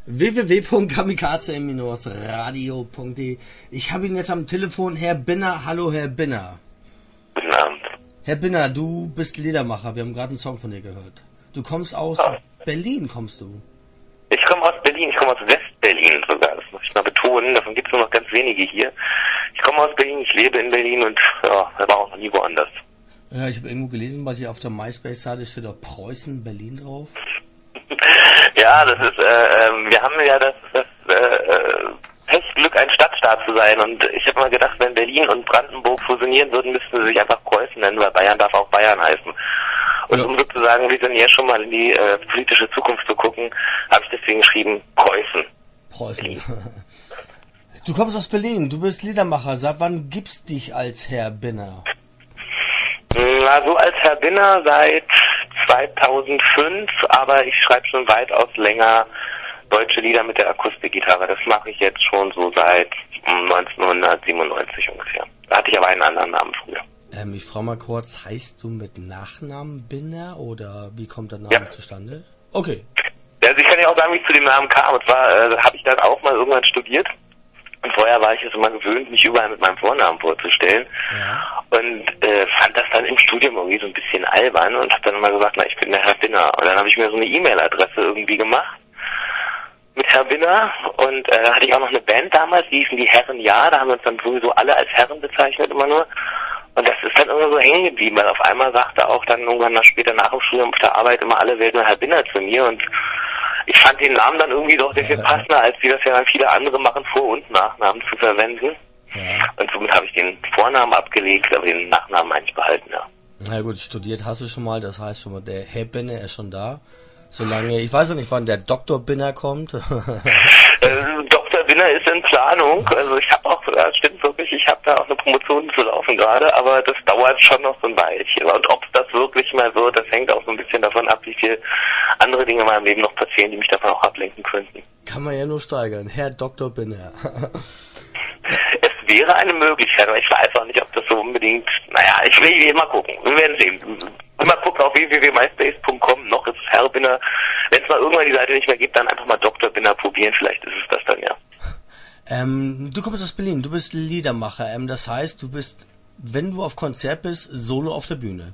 www.kamikaze-radio.de. Ich habe ihn jetzt am Telefon, Herr Binner. Hallo, Herr Binner. Guten Abend. Herr Binner, du bist Liedermacher. Wir haben gerade einen Song von dir gehört. Du kommst aus Berlin, kommst du? Ich komme aus Berlin, ich komme aus West-Berlin sogar. Das muss ich mal betonen, davon gibt es nur noch ganz wenige hier. Ich komme aus Berlin, ich lebe in Berlin und ja, war auch noch nie woanders. Ja, ich habe irgendwo gelesen, was hier auf der MySpace-Seite steht, da Preußen, Berlin drauf. Ja, das ist, wir haben ja das Pechglück, ein Stadtstaat zu sein. Und ich habe mal gedacht, wenn Berlin und Brandenburg fusionieren würden, müssten sie sich einfach Preußen nennen, weil Bayern darf auch Bayern heißen. Und ja, um sozusagen visionär schon mal in die politische Zukunft zu gucken, habe ich deswegen geschrieben, Preußen. Preußen. Du kommst aus Berlin, du bist Liedermacher. Seit wann gibt's dich als Herr Binner? Na, so als Herr Binner seit 2005, aber ich schreibe schon weitaus länger deutsche Lieder mit der Akustikgitarre. Das mache ich jetzt schon so seit 1997 ungefähr. Da hatte ich aber einen anderen Namen früher. Ich frage mal kurz, heißt du mit Nachnamen Binner oder wie kommt der Name zustande? Okay. Also ich kann ja auch sagen, wie ich zu dem Namen kam. Und zwar habe ich dann auch mal irgendwann studiert. Und vorher war ich es immer gewöhnt, mich überall mit meinem Vornamen vorzustellen. Ja. Und fand das dann im Studium irgendwie so ein bisschen albern und habe dann immer gesagt, na, ich bin der Herr Binner. Und dann habe ich mir so eine E-Mail-Adresse irgendwie gemacht mit Herr Binner. Und da hatte ich auch noch eine Band damals, die hießen die Herren Ja. Da haben wir uns dann sowieso alle als Herren bezeichnet immer nur. Und das ist dann immer so hängen geblieben, weil auf einmal sagte auch dann irgendwann später nach dem Studium auf der Arbeit immer alle Welt nur Herr Binner zu mir. Und ich fand den Namen dann irgendwie doch sehr viel passender, als wie das ja dann viele andere machen, Vor- und Nachnamen zu verwenden. Ja. Und somit habe ich den Vornamen abgelegt, aber den Nachnamen eigentlich behalten, ja. Na gut, studiert hast du schon mal, das heißt schon mal, der Herr Binner ist schon da. Solange, ich weiß ja nicht, wann der Dr. Binner kommt. Dr. Binner ist in Planung, also ich habe auch, das stimmt wirklich, ich habe da auch eine Promotion zu laufen gerade, aber das dauert schon noch so ein Weilchen. Und ob es das wirklich mal wird, das hängt auch so ein bisschen davon ab, wie viel andere Dinge in meinem Leben noch passieren, die mich davon auch ablenken könnten. Kann man ja nur steigern, Herr Dr. Binner. Es wäre eine Möglichkeit, aber ich weiß auch nicht, ob das so unbedingt, naja, ich will mal gucken, wir werden sehen. Immer gucken auf www.myspace.com, noch ist es Herr Binner. Wenn es mal irgendwann die Seite nicht mehr gibt, dann einfach mal Dr. Binner probieren, vielleicht ist es das dann, ja. Du kommst aus Berlin, du bist Liedermacher, das heißt, du bist, wenn du auf Konzert bist, solo auf der Bühne.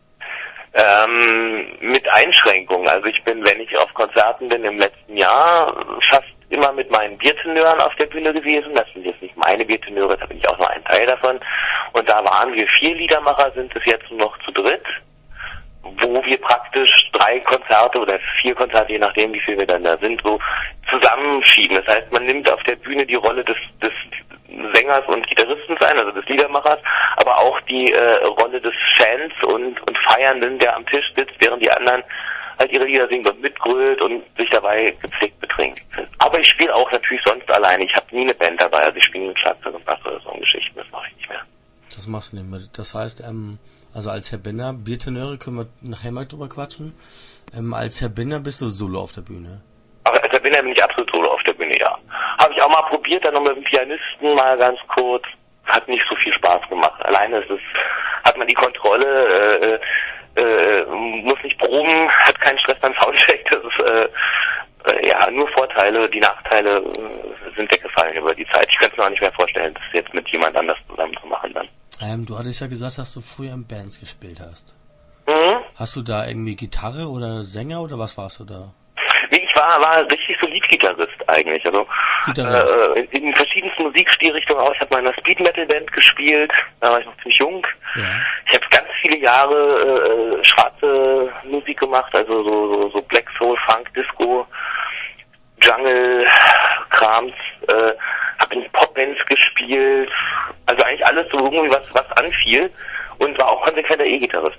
Mit Einschränkungen, also ich bin, wenn ich auf Konzerten bin im letzten Jahr, fast immer mit meinen Biertenören auf der Bühne gewesen. Das sind jetzt nicht meine Biertenöre, da bin ich auch nur ein Teil davon. Und da waren wir 4 Liedermacher, sind es jetzt noch zu dritt, wo wir praktisch 3 Konzerte oder 4 Konzerte, je nachdem wie viel wir dann da sind, so zusammenschieben. Das heißt, man nimmt auf der Bühne die Rolle des Sängers und Gitarristen ein, also des Liedermachers, aber auch die Rolle des Fans und Feiernden, der am Tisch sitzt, während die anderen halt ihre Lieder singen und mitgrölt und sich dabei gepflegt betrinken. Aber ich spiele auch natürlich sonst alleine. Ich habe nie eine Band dabei, also ich spiele mit Schlagzeug und Bass oder so Geschichten, das mache ich nicht mehr. Das machst du nicht mehr. Das heißt, also als Herr Binner, Biertenöre können wir nachher mal drüber quatschen. Als Herr Binner bist du solo auf der Bühne. Aber als Herr Binner bin ich absolut solo auf der Bühne, ja. Habe ich auch mal probiert, dann noch mit dem Pianisten mal ganz kurz. Hat nicht so viel Spaß gemacht. Alleine hat man die Kontrolle, muss nicht proben, hat keinen Stress beim Soundcheck. Das ist ja nur Vorteile. Die Nachteile sind weggefallen über die Zeit. Ich könnte es mir auch nicht mehr vorstellen, das jetzt mit jemand anders zusammen zu machen dann. Du hattest ja gesagt, dass du früher in Bands gespielt hast. Mhm. Hast du da irgendwie Gitarre oder Sänger oder was warst du da? Ich war richtig so Lead-Gitarrist eigentlich. Also in verschiedensten Musikstilrichtungen auch. Ich habe mal in einer Speed-Metal-Band gespielt, da war ich noch ziemlich jung. Ja. Ich habe ganz viele Jahre schwarze Musik gemacht, also so Black Soul, Funk, Disco, Jungle, Krams. Habe in Popbands gespielt, also eigentlich alles so irgendwie was anfiel und war auch konsequenter E-Gitarrist.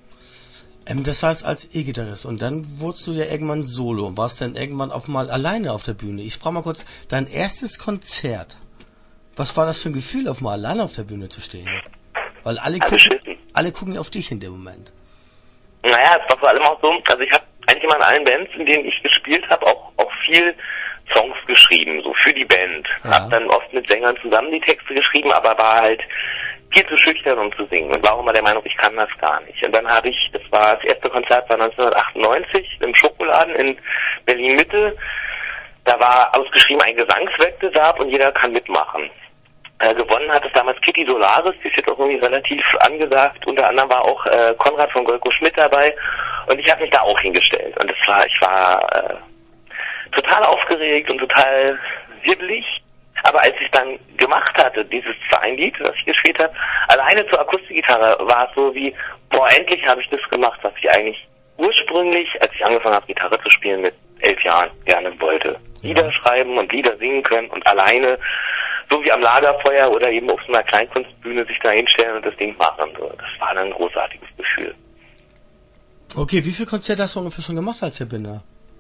Das heißt als E-Gitarrist und dann wurdest du ja irgendwann solo und warst dann irgendwann auch mal alleine auf der Bühne. Ich frage mal kurz, dein erstes Konzert, was war das für ein Gefühl, auf mal alleine auf der Bühne zu stehen? Weil alle gucken auf dich in dem Moment. Naja, es war vor allem auch so, also ich habe eigentlich immer in allen Bands, in denen ich gespielt habe, auch viel Songs geschrieben, so für die Band. Ja. Hab dann oft mit Sängern zusammen die Texte geschrieben, aber war halt viel zu schüchtern, um zu singen und war auch immer der Meinung, ich kann das gar nicht. Und dann habe ich, das erste Konzert war 1998 im Schokoladen in Berlin-Mitte, Da war ausgeschrieben ein Gesangswettbewerb und jeder kann mitmachen. Gewonnen hat es damals Kitty Solaris, die ist jetzt auch irgendwie relativ angesagt. Unter anderem war auch Konrad von Golko-Schmidt dabei und ich habe mich da auch hingestellt. Und ich war total aufgeregt und total wirbelig. Aber als ich dann gemacht hatte, dieses Lied, das ich gespielt habe, alleine zur Akustikgitarre, war es so wie, boah, endlich habe ich das gemacht, was ich eigentlich ursprünglich, als ich angefangen habe, Gitarre zu spielen mit 11 Jahren, gerne wollte. Lieder schreiben und Lieder singen können und alleine, so wie am Lagerfeuer oder eben auf so einer Kleinkunstbühne sich da hinstellen und das Ding machen. Das war dann ein großartiges Gefühl. Okay, wie viele Konzerte hast du ungefähr schon gemacht als Herr Binder?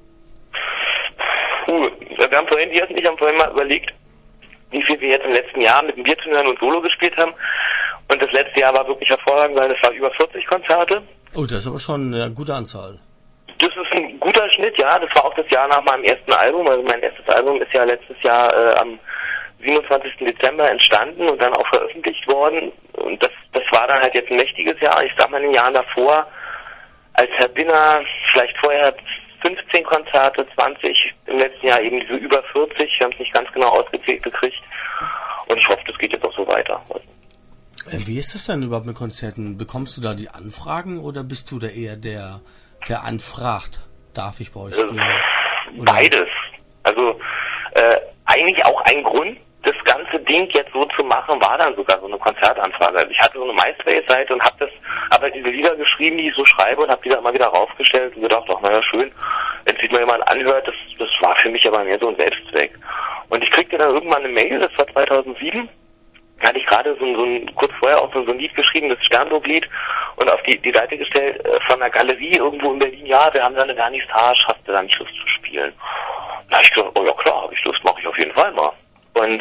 Wir haben vorhin mal überlegt, wie viel wir jetzt im letzten Jahr mit den Bierturneuren und Solo gespielt haben. Und das letzte Jahr war wirklich hervorragend, weil es war über 40 Konzerte. Oh, das ist aber schon eine gute Anzahl. Das ist ein guter Schnitt, ja. Das war auch das Jahr nach meinem ersten Album. Also mein erstes Album ist ja letztes Jahr am 27. Dezember entstanden und dann auch veröffentlicht worden. Und das war dann halt jetzt ein mächtiges Jahr. Ich sag mal, in den Jahren davor, als Herr Binner, vielleicht vorher 15 Konzerte, 20, im letzten Jahr eben diese über 40. Wir haben es nicht ganz genau ausgezählt gekriegt. Und ich hoffe, das geht jetzt auch so weiter. Wie ist das denn überhaupt mit Konzerten? Bekommst du da die Anfragen oder bist du da eher der anfragt? Darf ich bei euch spielen? Beides. Also eigentlich auch ein Grund, das ganze Ding jetzt so zu machen, war dann sogar so eine Konzertanfrage. Also ich hatte so eine MySpace-Seite und habe diese Lieder geschrieben, die ich so schreibe und habe die da immer wieder raufgestellt und gedacht, ach naja, schön, wenn sich mal jemand anhört, das war für mich aber mehr so ein Selbstzweck. Und ich kriegte dann irgendwann eine Mail, das war 2007, da hatte ich gerade kurz vorher auch so ein Lied geschrieben, das Sternburg-Lied, und auf die Seite gestellt von einer Galerie irgendwo in Berlin, ja, wir haben da eine Vernissage, hast du da nicht Lust zu spielen? Da habe ich gesagt, oh ja klar, habe ich Lust, mache ich auf jeden Fall mal. Und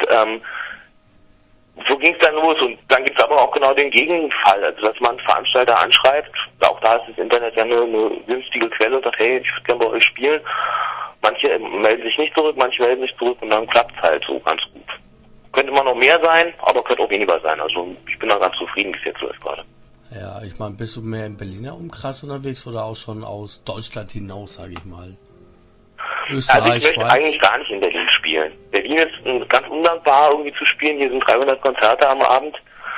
so ging es dann los. Und dann gibt es aber auch genau den Gegenfall, also dass man einen Veranstalter anschreibt, auch da ist das Internet ja eine günstige Quelle und sagt, hey, ich würde gerne bei euch spielen. Manche melden sich nicht zurück, manche melden sich zurück und dann klappt es halt so ganz gut. Könnte immer noch mehr sein, aber könnte auch weniger sein. Also ich bin da ganz zufrieden, wie es jetzt so ist gerade. Ja, ich meine, bist du mehr im Berliner Umkreis unterwegs oder auch schon aus Deutschland hinaus, sage ich mal? Österreich, also ich möchte Schweiz? eigentlich gar nicht in Berlin spielen. Berlin ist ganz undankbar irgendwie zu spielen. Hier sind 300 Konzerte am Abend.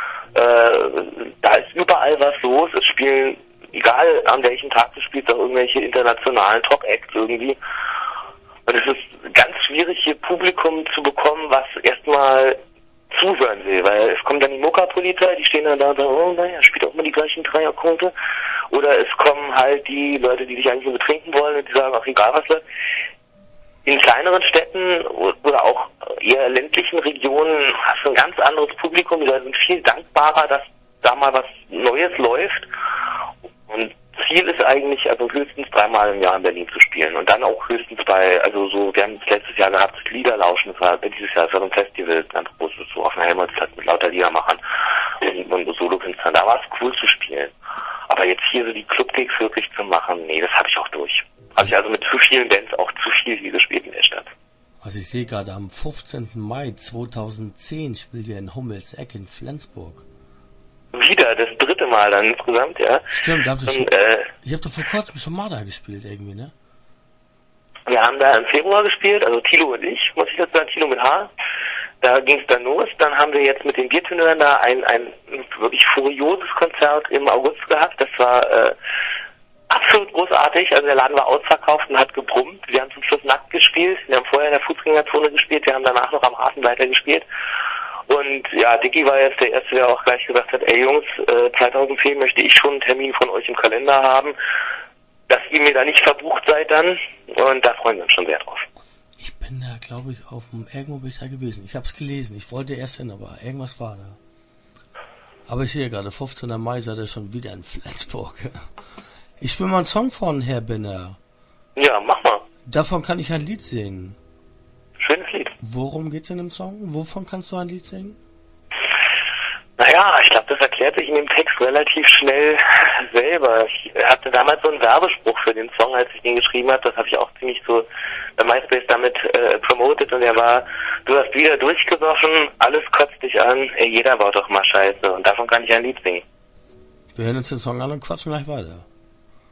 Da ist überall was los. Es spielen, egal an welchem Tag du spielst, auch irgendwelche internationalen Top-Acts irgendwie. Und es ist ganz schwierig, hier Publikum zu bekommen, was erstmal zuhören will, weil es kommt dann die Mokka-Polizei, die stehen dann da und sagen, oh naja, spielt auch immer die gleichen Dreierquote. Oder es kommen halt die Leute, die dich eigentlich nur betrinken wollen und die sagen, ach egal was läuft. In kleineren Städten oder auch eher ländlichen Regionen hast du ein ganz anderes Publikum, die Leute sind viel dankbarer, dass da mal was Neues läuft. Und Ziel ist eigentlich, also höchstens 3-mal im Jahr in Berlin zu spielen. Und dann auch höchstens wir haben es letztes Jahr gehabt, das Liederlauschen, das war dieses Jahr, das war so ein Festival, ganz groß, so auf einer Helmholtz mit lauter Liedermachern und Solokünstlern. Da war es cool zu spielen. Aber jetzt hier so die Clubgigs wirklich zu machen, nee, das habe ich auch durch. Habe ich also mit zu vielen Bands auch zu viel hier gespielt in der Stadt. Also ich sehe gerade, am 15. Mai 2010 spielt ihr in Hummelseck in Flensburg. Wieder, das 3. Mal dann insgesamt, ja. Stimmt, da habt ihr ich habe doch vor kurzem schon mal da gespielt irgendwie, ne? Wir haben da im Februar gespielt, also Thilo und ich, muss ich jetzt sagen, Thilo mit H. Da ging es dann los. Dann haben wir jetzt mit den Bierturneuren da ein wirklich furioses Konzert im August gehabt. Das war absolut großartig. Also der Laden war ausverkauft und hat gebrummt. Wir haben zum Schluss nackt gespielt. Wir haben vorher in der Fußgängerzone gespielt. Wir haben danach noch am Hafen weiter gespielt. Und ja, Dicky war jetzt der Erste, der auch gleich gesagt hat, ey Jungs, 2010 möchte ich schon einen Termin von euch im Kalender haben, dass ihr mir da nicht verbucht seid dann. Und da freuen wir uns schon sehr drauf. Ich bin da, glaube ich, irgendwo bin ich da gewesen. Ich habe es gelesen. Ich wollte erst hin, aber irgendwas war da. Aber ich sehe gerade, 15. Mai seid ihr schon wieder in Flensburg. Ich spiele mal einen Song von Herr Binner. Ja, mach mal. Davon kann ich ein Lied singen. Schönes Lied. Worum geht's in dem Song? Wovon kannst du ein Lied singen? Naja, ich glaube, das erklärt sich in dem Text relativ schnell selber. Ich hatte damals so einen Werbespruch für den Song, als ich den geschrieben habe. Das habe ich auch ziemlich so bei MySpace damit promotet. Und der war, du hast wieder durchgesoffen, alles kotzt dich an, jeder baut doch mal Scheiße. Und davon kann ich ein Lied singen. Wir hören uns den Song an und quatschen gleich weiter.